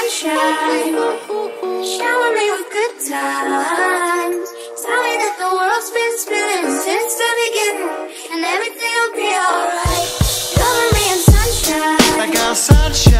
sunshine. Shower me with good times. Tell me that the world's been spinning since the beginning, and everything will be alright. Cover me in sunshine. Like our sunshine.